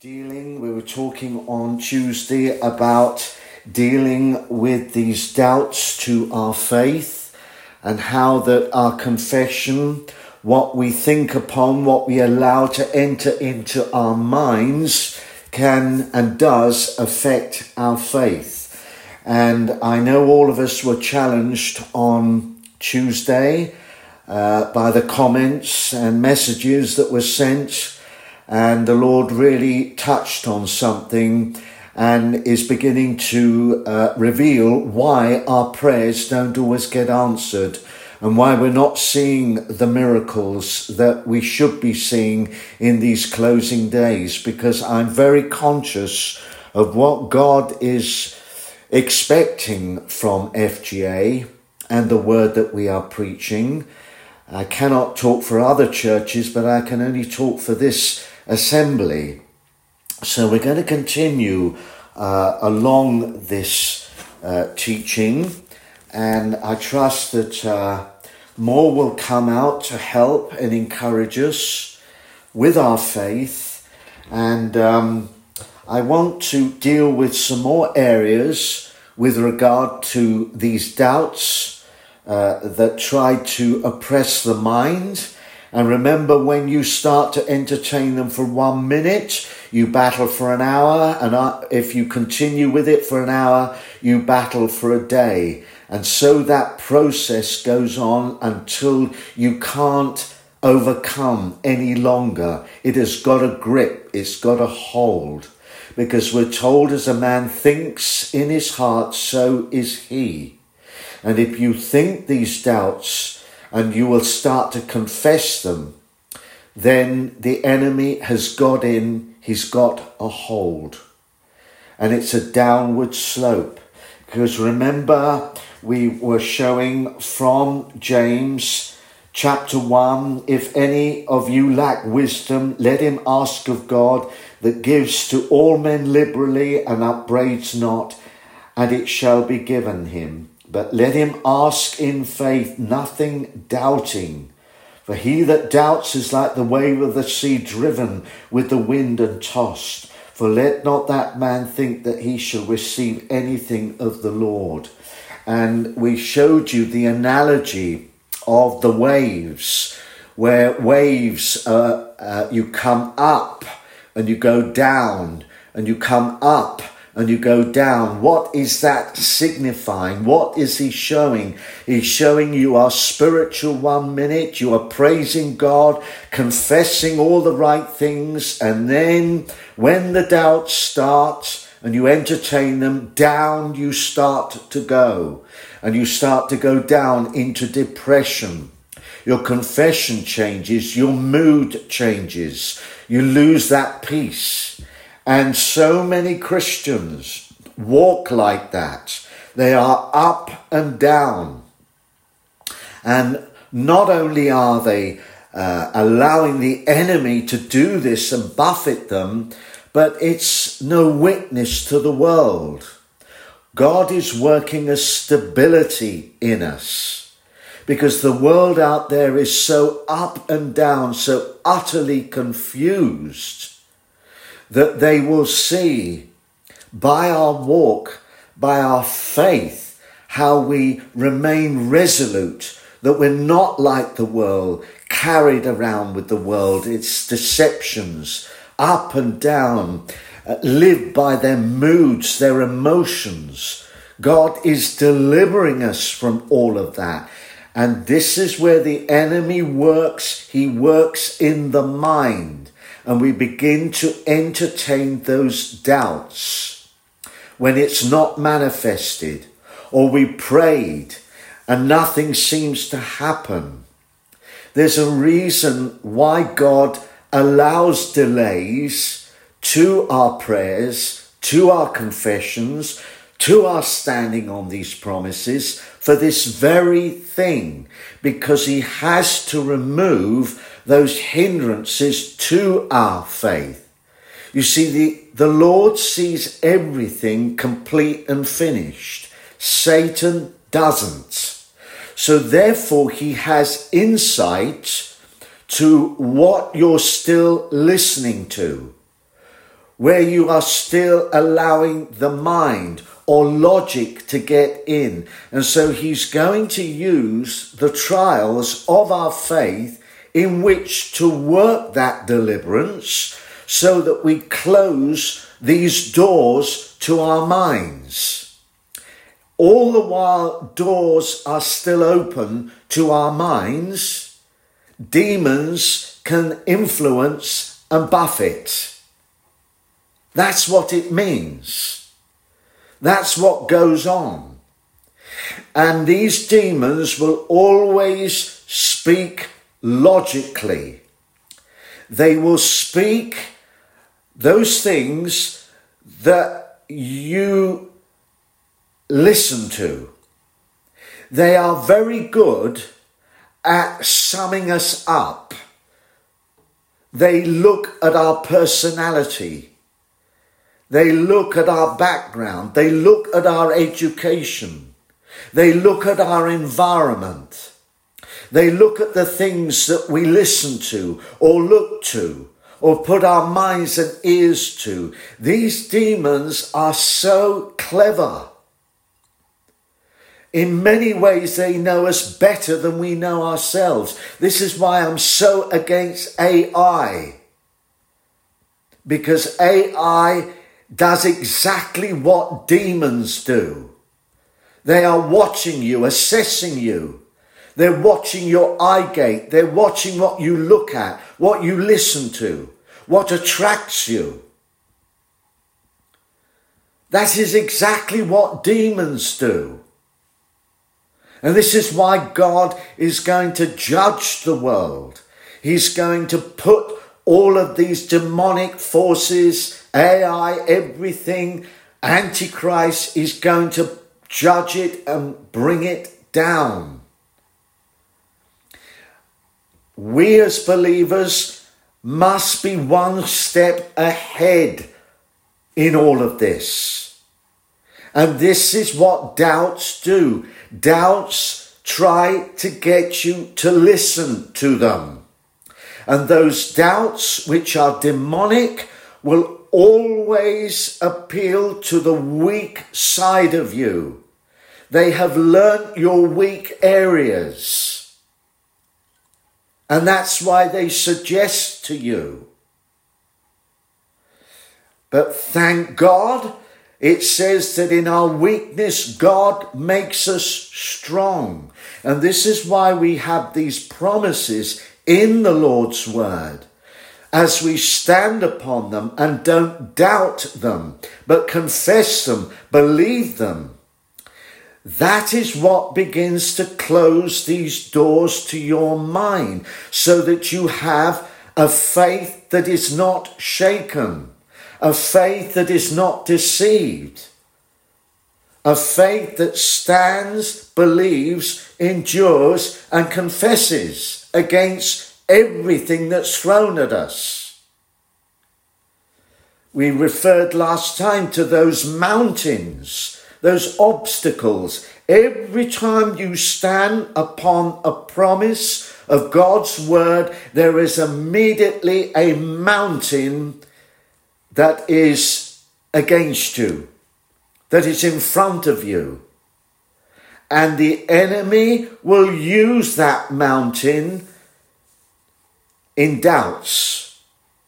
We were talking on Tuesday about dealing with these doubts to our faith and how that our confession, what we think upon, what we allow to enter into our minds can and does affect our faith. And I know all of us were challenged on Tuesday by the comments and messages that were sent. And the Lord really touched on something and is beginning to reveal why our prayers don't always get answered and why we're not seeing the miracles that we should be seeing in these closing days. Because I'm very conscious of what God is expecting from FGA and the word that we are preaching. I cannot talk for other churches, but I can only talk for this assembly. So we're going to continue along this teaching, and I trust that more will come out to help and encourage us with our faith. And I want to deal with some more areas with regard to these doubts that try to oppress the mind. And remember, when you start to entertain them for 1 minute, you battle for an hour. And if you continue with it for an hour, you battle for a day. And so that process goes on until you can't overcome any longer. It has got a grip. It's got a hold. Because we're told, as a man thinks in his heart, so is he. And if you think these doubts and you will start to confess them, then the enemy has got in, he's got a hold. And it's a downward slope. Because remember, we were showing from James chapter 1, if any of you lack wisdom, let him ask of God that gives to all men liberally and upbraids not, and it shall be given him. But let him ask in faith, nothing doubting. For he that doubts is like the wave of the sea driven with the wind and tossed. For let not that man think that he shall receive anything of the Lord. And we showed you the analogy of the waves, where waves, you come up and you go down, and you come up and you go down. What is that signifying? What is he showing? He's showing you are spiritual 1 minute, you are praising God, confessing all the right things, and then when the doubts start and you entertain them, down you start to go. And you start to go down into depression. Your confession changes, your mood changes, you lose that peace. And so many Christians walk like that. They are up and down. And not only are they allowing the enemy to do this and buffet them, but it's no witness to the world. God is working a stability in us, because the world out there is so up and down, so utterly confused, that they will see by our walk, by our faith, how we remain resolute, that we're not like the world, carried around with the world, its deceptions, up and down, live by their moods, their emotions. God is delivering us from all of that. And this is where the enemy works. He works in the mind. And we begin to entertain those doubts when it's not manifested, or we prayed and nothing seems to happen. There's a reason why God allows delays to our prayers, to our confessions, to our standing on these promises, for this very thing, because he has to remove those hindrances to our faith. You see, the Lord sees everything complete and finished. Satan doesn't. So therefore, he has insight to what you're still listening to. where you are still allowing the mind or logic to get in. And so he's going to use the trials of our faith in which to work that deliverance so that we close these doors to our minds. All the while doors are still open to our minds, demons can influence and buffet. That's what it means. That's what goes on. And these demons will always speak logically. They will speak those things that you listen to. They are very good at summing us up. They look at our personality. They look at our background. They look at our education. They look at our environment. They look at the things that we listen to or look to or put our minds and ears to. These demons are so clever. In many ways, they know us better than we know ourselves. This is why I'm so against AI. Because AI does exactly what demons do. They are watching you, assessing you. They're watching your eye gate. They're watching what you look at, what you listen to, what attracts you. That is exactly what demons do. And this is why God is going to judge the world. He's going to put all of these demonic forces, AI, everything, Antichrist is going to judge it and bring it down. We as believers must be one step ahead in all of this. And this is what doubts do. Doubts try to get you to listen to them. And those doubts which are demonic will always appeal to the weak side of you. They have learnt your weak areas. And that's why they suggest to you. But thank God, it says that in our weakness, God makes us strong. And this is why we have these promises in the Lord's word. As we stand upon them and don't doubt them, but confess them, believe them. That is what begins to close these doors to your mind, so that you have a faith that is not shaken, a faith that is not deceived, a faith that stands, believes, endures, and confesses against everything that's thrown at us. We referred last time to those mountains, those obstacles. Every time you stand upon a promise of God's word, there is immediately a mountain that is against you, that is in front of you. And the enemy will use that mountain in doubts.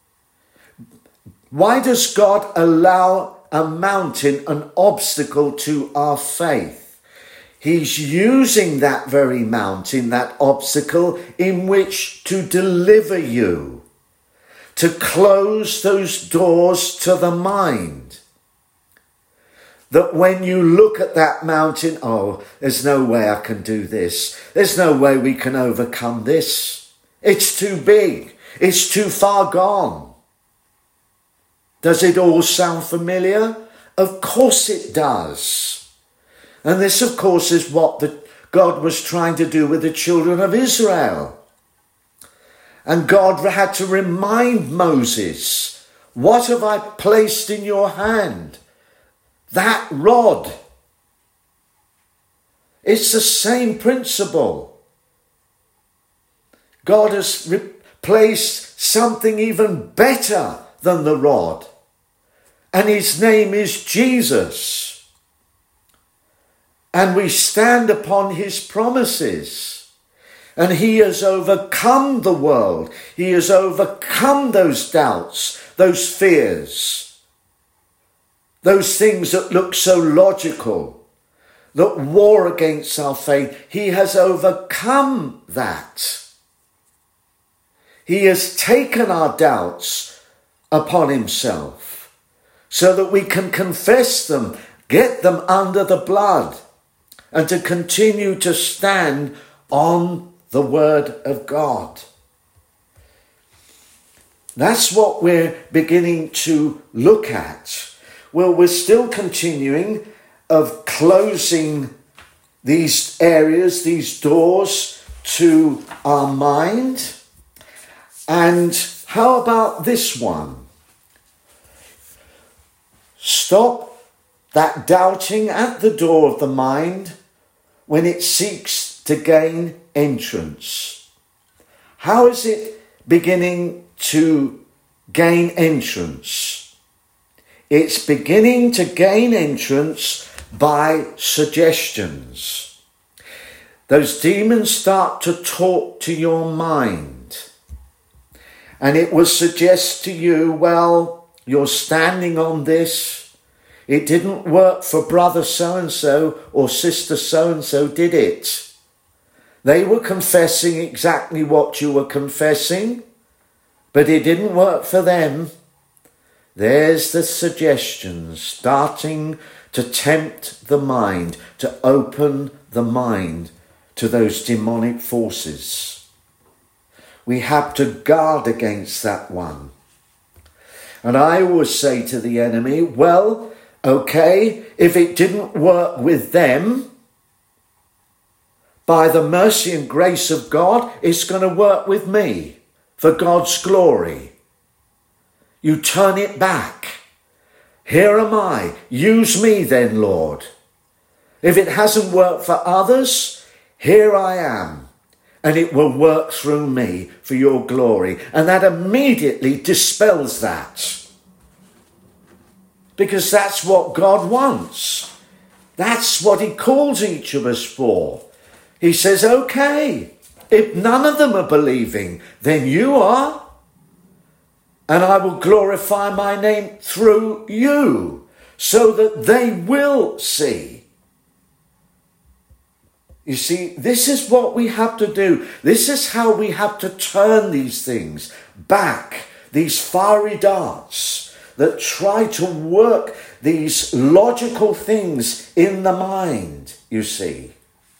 Why does God allow a mountain, an obstacle to our faith? He's using that very mountain, that obstacle, in which to deliver you, to close those doors to the mind. That when you look at that mountain, oh, there's no way I can do this. There's no way we can overcome this. It's too big. It's too far gone. Does it all sound familiar? Of course it does. And this, of course, is what God was trying to do with the children of Israel. And God had to remind Moses, what have I placed in your hand? That rod. It's the same principle. God has placed something even better than the rod. and his name is Jesus. And we stand upon his promises. And he has overcome the world. He has overcome those doubts, those fears, those things that look so logical, that war against our faith. He has overcome that. He has taken our doubts upon himself so that we can confess them, get them under the blood, and to continue to stand on the word of God. That's what we're beginning to look at. Well, we're still continuing of closing these areas, these doors to our mind. And how about this one? Stop that doubting at the door of the mind when it seeks to gain entrance. How is it beginning to gain entrance? It's beginning to gain entrance by suggestions. Those demons start to talk to your mind. And it will suggest to you, well, you're standing on this. It didn't work for brother so-and-so or sister so-and-so, did it? They were confessing exactly what you were confessing, but it didn't work for them. There's the suggestions starting to tempt the mind, to open the mind to those demonic forces. We have to guard against that one. And I always say to the enemy, well, okay, if it didn't work with them, by the mercy and grace of God, it's going to work with me for God's glory. You turn it back. Here am I. Use me then, Lord. If it hasn't worked for others, here I am. And it will work through me for your glory. And that immediately dispels that. Because that's what God wants. That's what he calls each of us for. He says, okay, if none of them are believing, then you are. And I will glorify my name through you so that they will see. You see, this is what we have to do. This is how we have to turn these things back, these fiery darts that try to work these logical things in the mind, you see.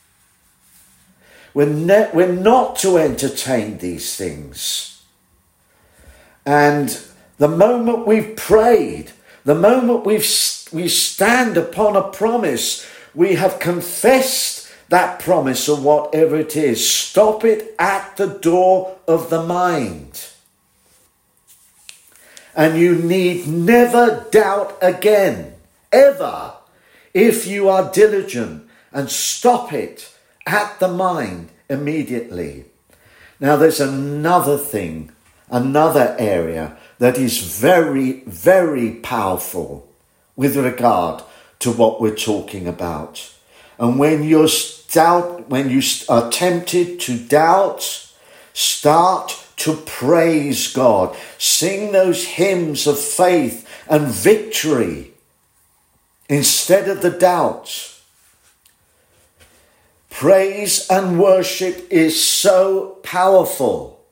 We're not to entertain these things. And the moment we've prayed, the moment we stand upon a promise, we have confessed that promise or whatever it is, stop it at the door of the mind. And you need never doubt again, ever, if you are diligent, and stop it at the mind immediately. Now there's another thing, another area that is very, very powerful with regard to what we're talking about. And when you are tempted to doubt, start to praise God. Sing those hymns of faith and victory instead of the doubt. Praise and worship is so powerful.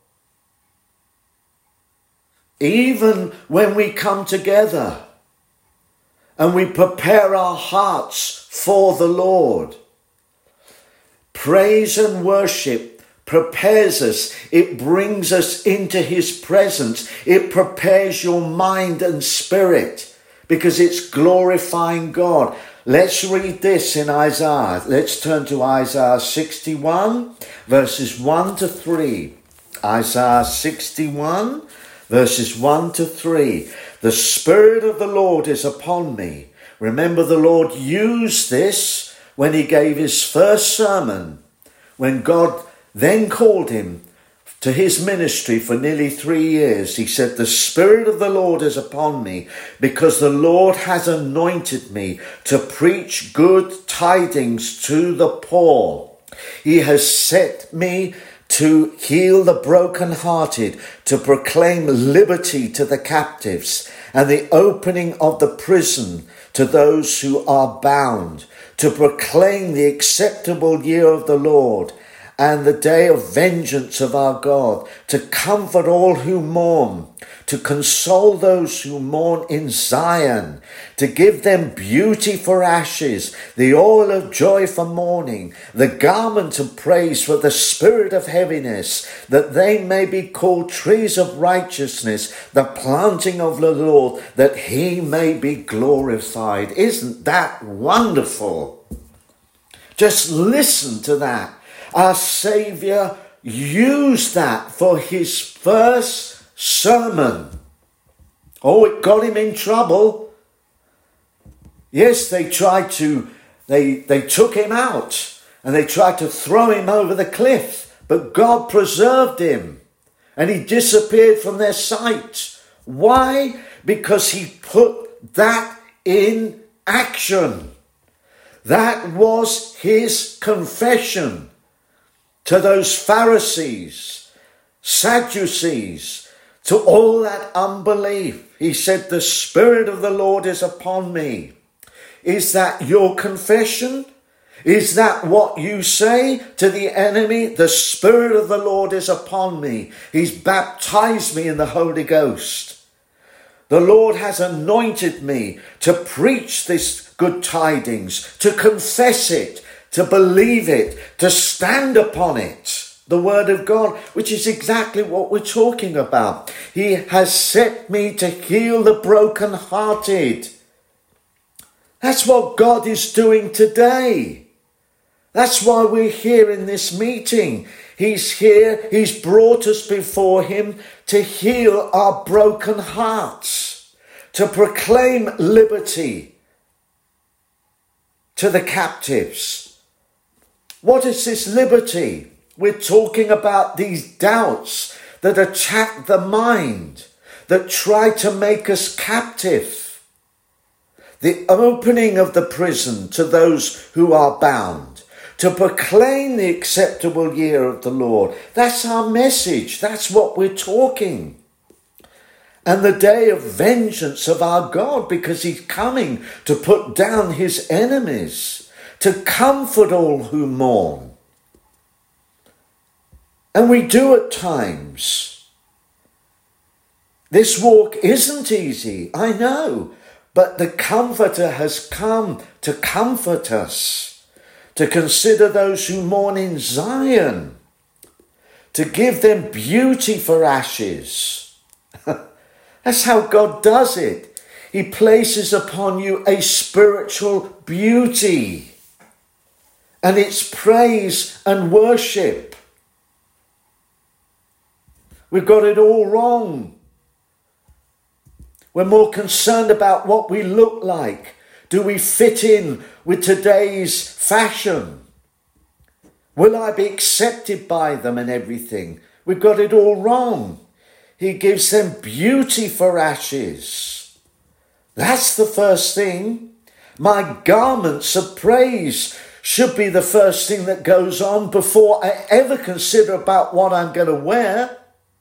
Even when we come together and we prepare our hearts for the Lord. Praise and worship prepares us. It brings us into his presence. It prepares your mind and spirit because it's glorifying God. Let's read this in Isaiah. Let's turn to Isaiah 61, verses 1 to 3. Isaiah 61, verses 1 to 3. The Spirit of the Lord is upon me. Remember, the Lord used this when he gave his first sermon, when God then called him to his ministry for nearly 3 years, he said, "The Spirit of the Lord is upon me, because the Lord has anointed me to preach good tidings to the poor. He has set me to heal the brokenhearted, to proclaim liberty to the captives, and the opening of the prison to those who are bound, to proclaim the acceptable year of the Lord, and the day of vengeance of our God, to comfort all who mourn, to console those who mourn in Zion, to give them beauty for ashes, the oil of joy for mourning, the garment of praise for the spirit of heaviness, that they may be called trees of righteousness, the planting of the Lord, that he may be glorified." Isn't that wonderful? Just listen to that. Our Saviour used that for his first sermon. Oh, it got him in trouble. Yes, they took him out and they tried to throw him over the cliff, but God preserved him and he disappeared from their sight. Why? Because he put that in action. That was his confession to those Pharisees, Sadducees, to all that unbelief. He said, "The Spirit of the Lord is upon me." Is that your confession? Is that what you say to the enemy? "The Spirit of the Lord is upon me. He's baptized me in the Holy Ghost. The Lord has anointed me to preach this good tidings, to confess it, to believe it, to stand upon it." The word of God, which is exactly what we're talking about. He has set me to heal the brokenhearted. That's what God is doing today. That's why we're here in this meeting. He's here, he's brought us before him to heal our broken hearts, to proclaim liberty to the captives. What is this liberty? We're talking about these doubts that attack the mind, that try to make us captive. The opening of the prison to those who are bound, to proclaim the acceptable year of the Lord. That's our message. That's what we're talking. And the day of vengeance of our God, because he's coming to put down his enemies, to comfort all who mourn. And we do at times. This walk isn't easy, I know, but the Comforter has come to comfort us, to consider those who mourn in Zion, to give them beauty for ashes. That's how God does it. He places upon you a spiritual beauty, and it's praise and worship. We've got it all wrong. We're more concerned about what we look like. Do we fit in with today's fashion? Will I be accepted by them and everything? We've got it all wrong. He gives them beauty for ashes. That's the first thing. My garments of praise should be the first thing that goes on before I ever consider about what I'm going to wear.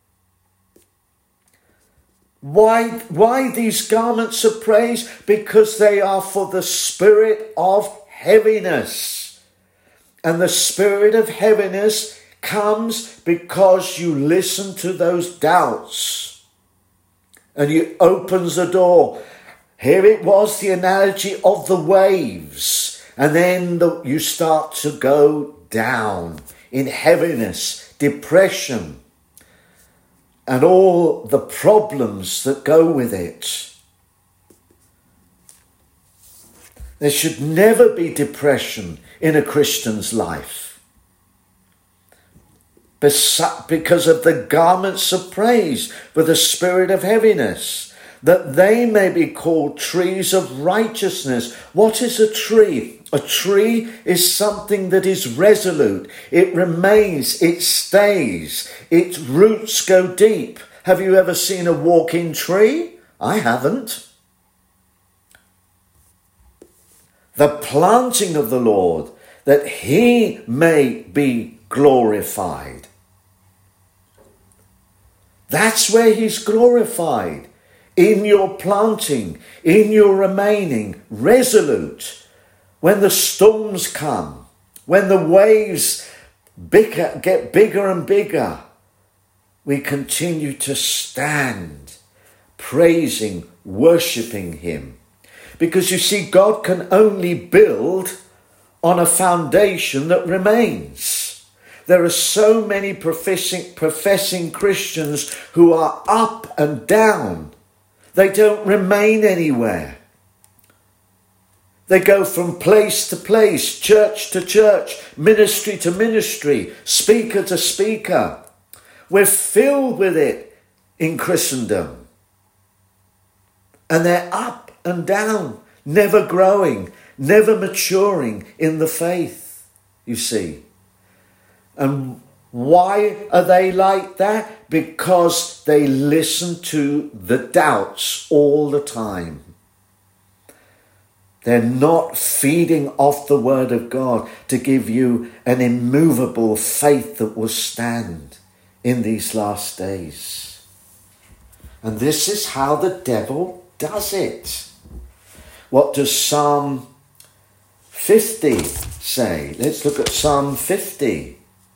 Why these garments of praise? Because they are for the spirit of heaviness. And the spirit of heaviness comes because you listen to those doubts. And he opens the door. Here it was, the analogy of the waves. And then you start to go down in heaviness, depression, and all the problems that go with it. There should never be depression in a Christian's life because of the garments of praise for the spirit of heaviness. that they may be called trees of righteousness. What is a tree? A tree is something that is resolute. It remains, it stays, its roots go deep. Have you ever seen a walking tree? I haven't. The planting of the Lord, that he may be glorified. That's where he's glorified. In your planting, in your remaining resolute. When the storms come, when the waves get bigger and bigger, we continue to stand, praising, worshipping him. Because you see, God can only build on a foundation that remains. There are so many professing Christians who are up and down. They don't remain anywhere. They go from place to place, church to church, ministry to ministry, speaker to speaker. We're filled with it in Christendom. And they're up and down, never growing, never maturing in the faith, you see. And why are they like that? Because they listen to the doubts all the time. They're not feeding off the word of God to give you an immovable faith that will stand in these last days. And this is how the devil does it. What does Psalm 50 say? Let's look at Psalm 50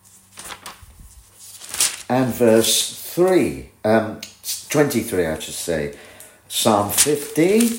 and verse 23, I should say. Psalm 50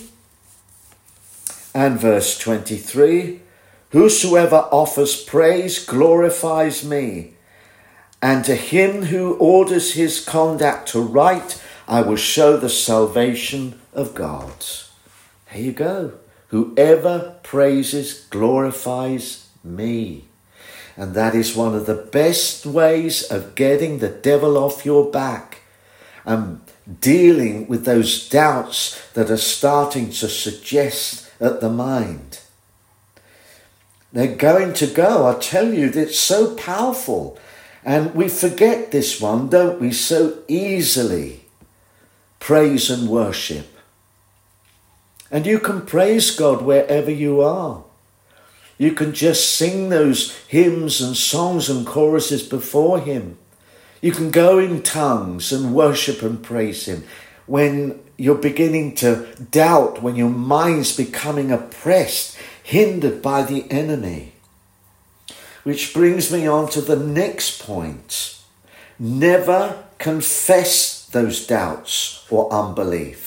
and verse 23. Whosoever offers praise glorifies me, and to him who orders his conduct aright, I will show the salvation of God. There you go. Whoever praises glorifies me. And that is one of the best ways of getting the devil off your back and dealing with those doubts that are starting to suggest at the mind. They're going to go. I tell you, it's so powerful. And we forget this one, don't we, so easily. Praise and worship. And you can praise God wherever you are. You can just sing those hymns and songs and choruses before him. You can go in tongues and worship and praise him. When you're beginning to doubt, when your mind's becoming oppressed, hindered by the enemy. Which brings me on to the next point. Never confess those doubts or unbelief.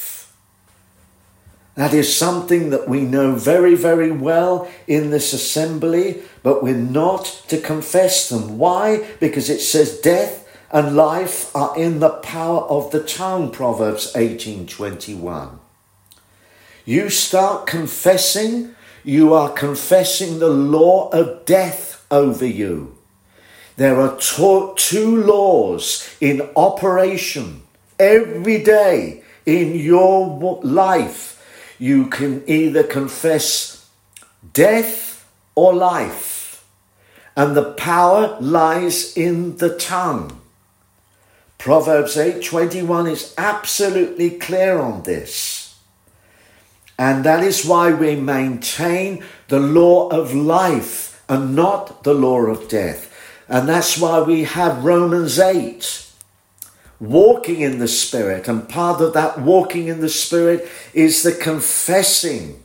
That is something that we know very, very well in this assembly, but we're not to confess them. Why? Because it says death and life are in the power of the tongue, Proverbs 18:21. You start confessing, you are confessing the law of death over you. There are two laws in operation every day in your life. You can either confess death or life, and the power lies in the tongue. Proverbs 8:21 is absolutely clear on this. And that is why we maintain the law of life and not the law of death. And that's why we have Romans 8. Walking in the Spirit, and part of that walking in the Spirit is the confessing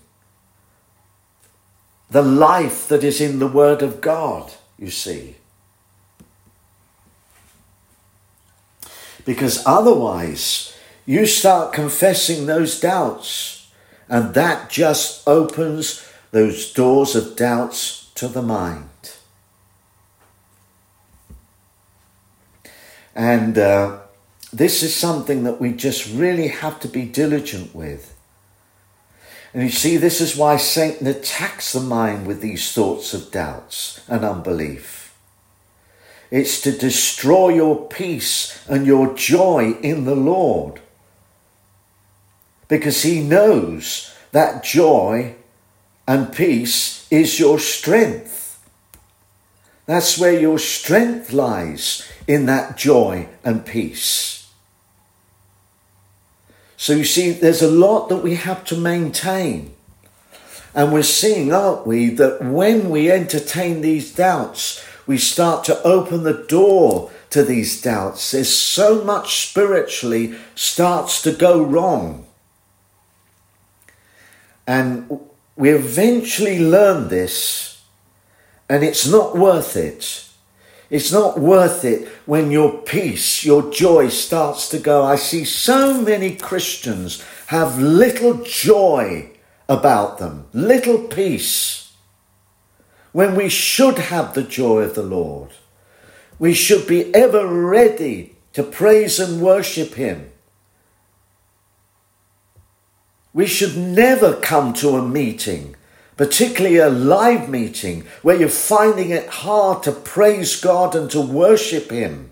the life that is in the Word of God, you see. Because otherwise, you start confessing those doubts, and that just opens those doors of doubts to the mind. And this is something that we just really have to be diligent with. And you see, this is why Satan attacks the mind with these thoughts of doubts and unbelief. It's to destroy your peace and your joy in the Lord. because he knows that joy and peace is your strength. That's where your strength lies, in that joy and peace. So you see, there's a lot that we have to maintain. And we're seeing, aren't we, that when we entertain these doubts, we start to open the door to these doubts. There's so much spiritually starts to go wrong. And we eventually learn this, and it's not worth it. It's not worth it when your peace, your joy starts to go. I see so many Christians have little joy about them, little peace, when we should have the joy of the Lord. We should be ever ready to praise and worship him. We should never come to a meeting, particularly a live meeting, where you're finding it hard to praise God and to worship him.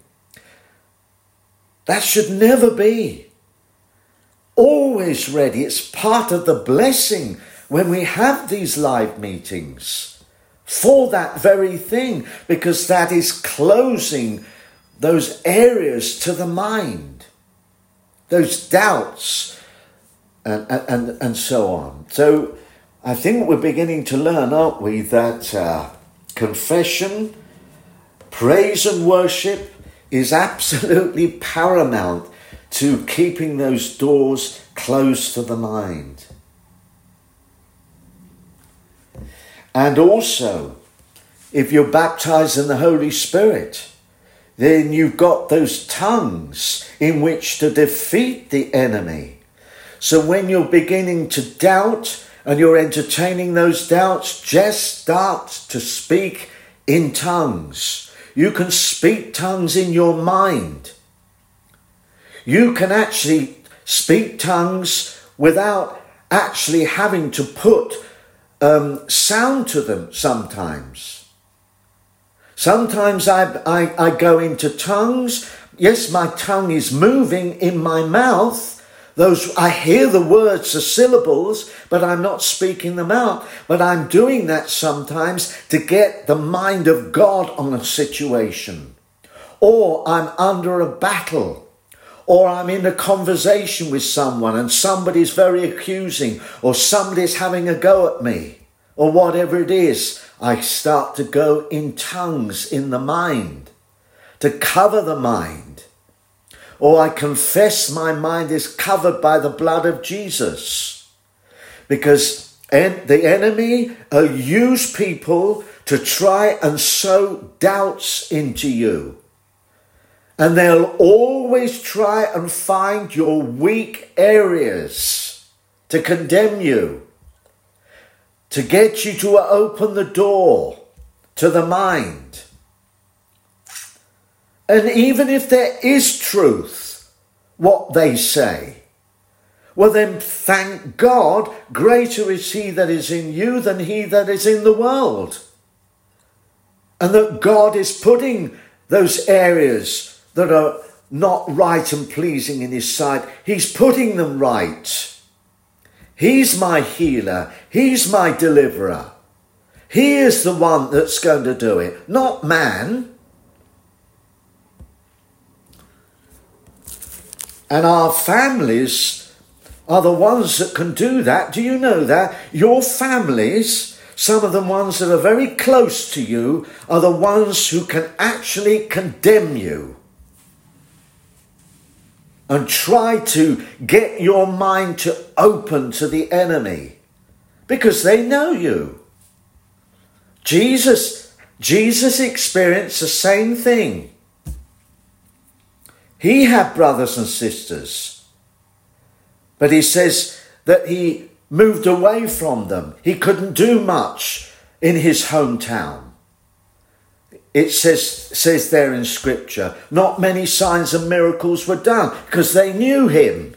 That should never be. Always ready. It's part of the blessing when we have these live meetings for that very thing, because that is closing those areas to the mind, those doubts and so on. So I think we're beginning to learn, aren't we, that confession, praise and worship is absolutely paramount to keeping those doors closed to the mind. And also, if you're baptized in the Holy Spirit, then you've got those tongues in which to defeat the enemy. So when you're beginning to doubt and you're entertaining those doubts, just start to speak in tongues. You can speak tongues in your mind. You can actually speak tongues without actually having to put sound to them sometimes. Sometimes I go into tongues. Yes, my tongue is moving in my mouth. I hear the words, the syllables, but I'm not speaking them out. But I'm doing that sometimes to get the mind of God on a situation. Or I'm under a battle. Or I'm in a conversation with someone and somebody's very accusing, or somebody's having a go at me, or whatever it is. I start to go in tongues in the mind to cover the mind. Or I confess my mind is covered by the blood of Jesus. Because the enemy will use people to try and sow doubts into you. And they'll always try and find your weak areas to condemn you, to get you to open the door to the mind. And even if there is truth, what they say, well then thank God, greater is he that is in you than he that is in the world. And that God is putting those areas that are not right and pleasing in his sight, he's putting them right. He's my healer. He's my deliverer. He is the one that's going to do it, not man. And our families are the ones that can do that. Do you know that? Your families, some of the ones that are very close to you, are the ones who can actually condemn you and try to get your mind to open to the enemy, because they know you. Jesus experienced the same thing. He had brothers and sisters, but he says that he moved away from them. He couldn't do much in his hometown. It says there in scripture, not many signs and miracles were done because they knew him.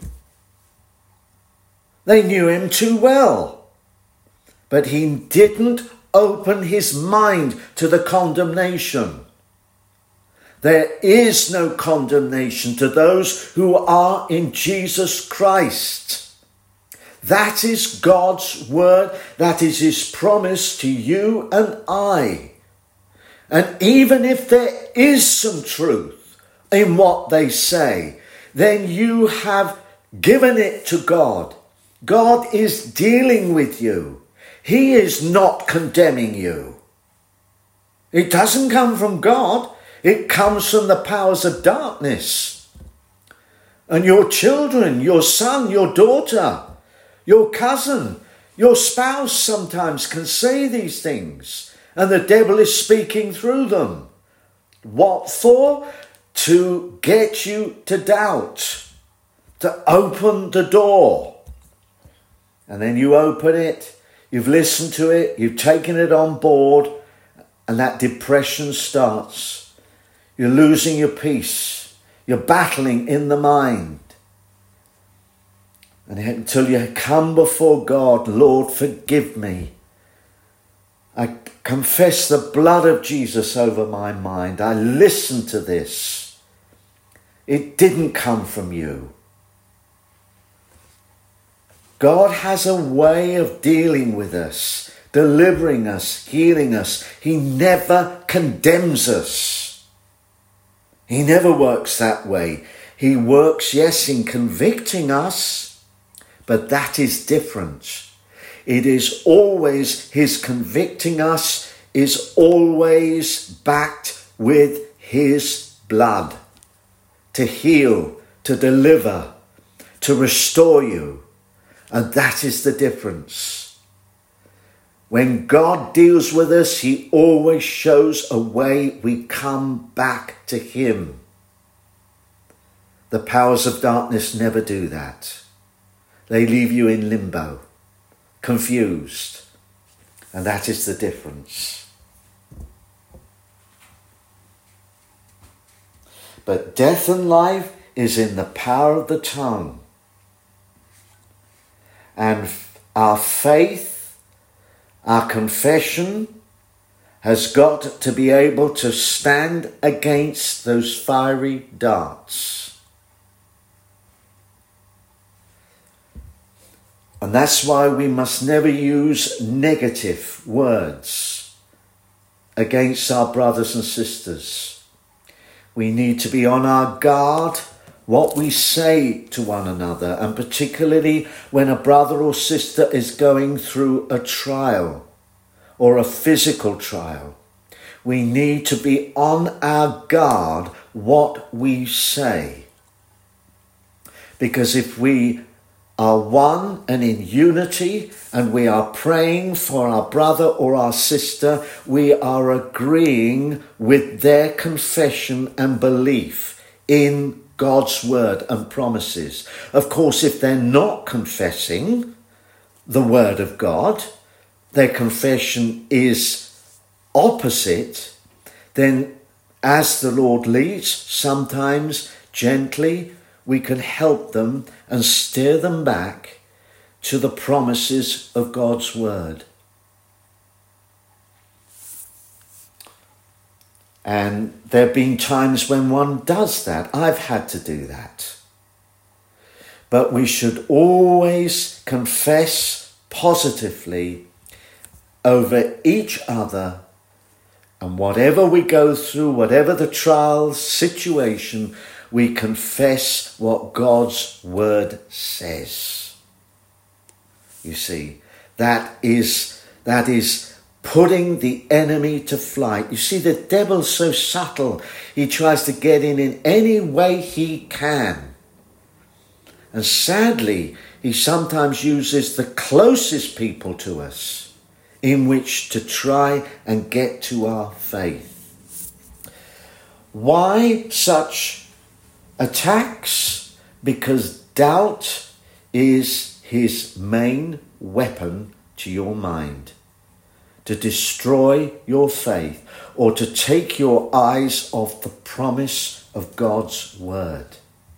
They knew him too well. But he didn't open his mind to the condemnation. There is no condemnation to those who are in Jesus Christ. That is God's word. That is his promise to you and I. And even if there is some truth in what they say, then you have given it to God. God is dealing with you. He is not condemning you. It doesn't come from God. It comes from the powers of darkness. And your children, your son, your daughter, your cousin, your spouse sometimes can say these things. And the devil is speaking through them. What for? To get you to doubt. To open the door. And then you open it. You've listened to it. You've taken it on board. And that depression starts. You're losing your peace. You're battling in the mind. And until you come before God, Lord, forgive me. I confess the blood of Jesus over my mind. I listened to this. It didn't come from you. God has a way of dealing with us, delivering us, healing us. He never condemns us. He never works that way. He works, yes, in convicting us, but that is different. It is always, his convicting us is always backed with his blood to heal, to deliver, to restore you. And that is the difference. When God deals with us, he always shows a way we come back to him. The powers of darkness never do that. They leave you in limbo, confused. And that is the difference. But death and life is in the power of the tongue. And our faith, our confession, has got to be able to stand against those fiery darts. And that's why we must never use negative words against our brothers and sisters. We need to be on our guard what we say to one another, and particularly when a brother or sister is going through a trial or a physical trial. We need to be on our guard what we say. Because if we are one and in unity and we are praying for our brother or our sister, we are agreeing with their confession and belief in God's word and promises. Of course, if they're not confessing the word of God, their confession is opposite, then as the Lord leads, sometimes gently we can help them and steer them back to the promises of God's word. And there have been times when one does that. I've had to do that. But we should always confess positively over each other. And whatever we go through, whatever the trial situation, we confess what God's word says. You see, that is putting the enemy to flight. You see, the devil's so subtle. He tries to get in any way he can. And sadly, he sometimes uses the closest people to us in which to try and get to our faith. Why such attacks? Because doubt is his main weapon to your mind, to destroy your faith or to take your eyes off the promise of God's word.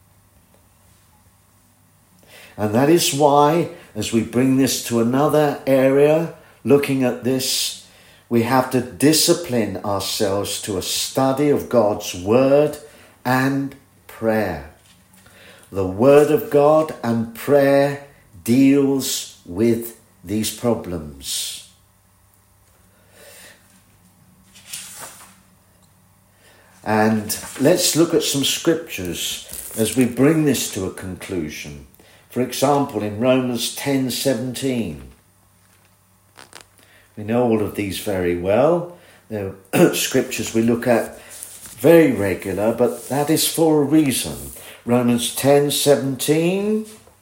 And that is why, as we bring this to another area, looking at this, we have to discipline ourselves to a study of God's word and prayer. The word of God and prayer deals with these problems. And let's look at some scriptures as we bring this to a conclusion. For example, in Romans 10:17. We know all of these very well. They're scriptures we look at very regular, but that is for a reason. Romans 10:17.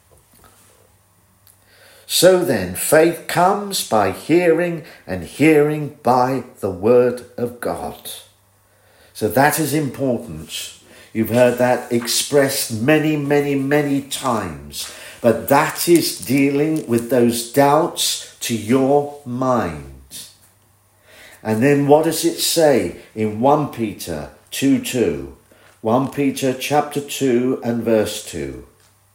So then, faith comes by hearing, and hearing by the word of God. So that is important. You've heard that expressed many, many, many times. But that is dealing with those doubts to your mind. And then what does it say in 1 Peter 2:2? 1 Peter chapter 2 and verse 2.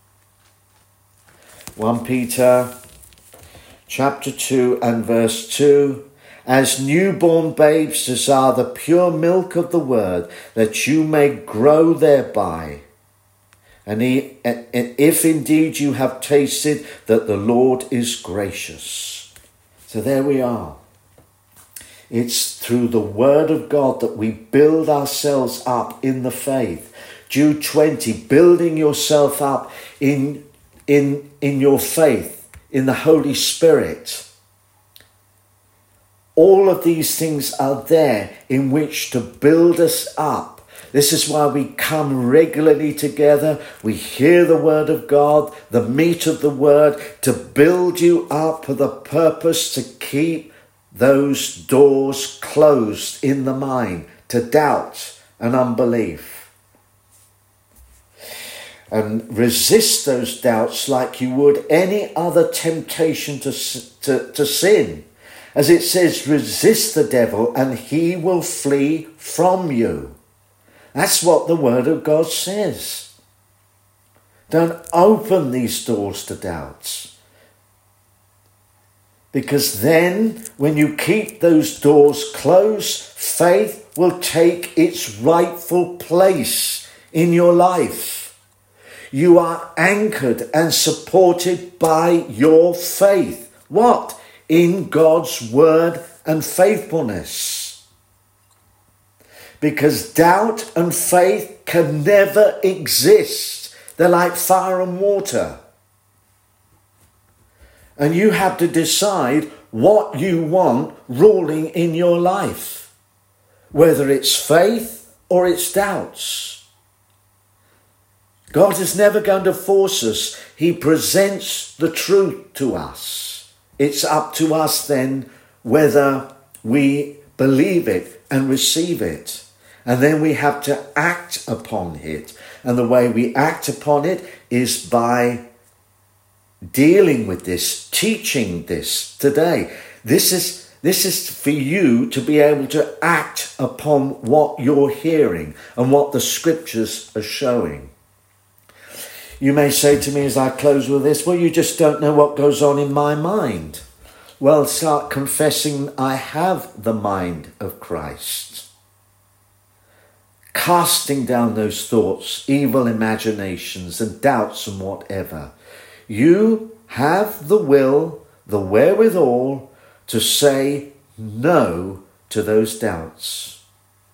1 Peter chapter 2 and verse 2. As newborn babes desire the pure milk of the word, that you may grow thereby. And if indeed you have tasted that the Lord is gracious. So there we are. It's through the word of God that we build ourselves up in the faith. Jude 20, building yourself up in your faith, in the Holy Spirit. All of these things are there in which to build us up. This is why we come regularly together. We hear the word of God, the meat of the word, to build you up for the purpose to keep those doors closed in the mind to doubt and unbelief. And resist those doubts like you would any other temptation to sin. As it says, resist the devil and he will flee from you. That's what the word of God says. Don't open these doors to doubts. Because then, when you keep those doors closed, faith will take its rightful place in your life. You are anchored and supported by your faith. What? In God's word and faithfulness. Because doubt and faith can never exist. They're like fire and water. And you have to decide what you want ruling in your life. Whether it's faith or it's doubts. God is never going to force us. He presents the truth to us. It's up to us then whether we believe it and receive it. And then we have to act upon it. And the way we act upon it is by dealing with this, teaching this today. This is for you to be able to act upon what you're hearing and what the scriptures are showing. You may say to me as I close with this, well, you just don't know what goes on in my mind. Well, start confessing I have the mind of Christ. Casting down those thoughts, evil imaginations and doubts and whatever. You have the will, the wherewithal to say no to those doubts.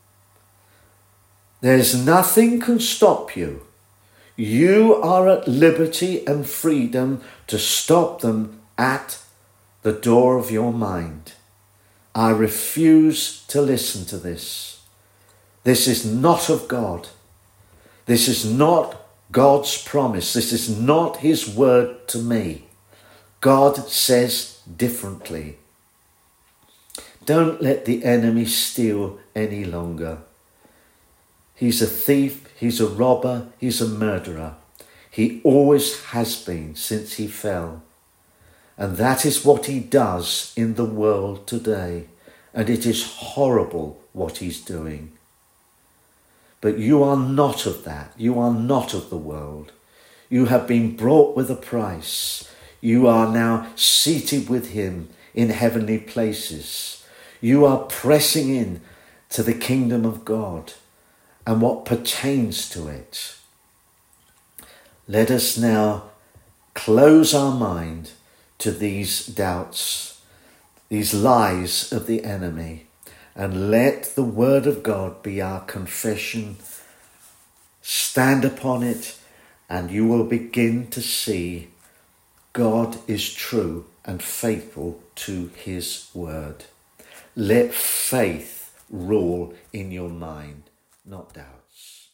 There's nothing can stop you. You are at liberty and freedom to stop them at the door of your mind. I refuse to listen to this. This is not of God. This is not God's promise. This is not his word to me. God says differently. Don't let the enemy steal any longer. He's a thief, he's a robber, he's a murderer. He always has been since he fell. And that is what he does in the world today. And it is horrible what he's doing. But you are not of that. You are not of the world. You have been bought with a price. You are now seated with him in heavenly places. You are pressing in to the kingdom of God and what pertains to it. Let us now close our mind to these doubts, these lies of the enemy, and let the word of God be our confession. Stand upon it, and you will begin to see God is true and faithful to his word. Let faith rule in your mind, not doubts.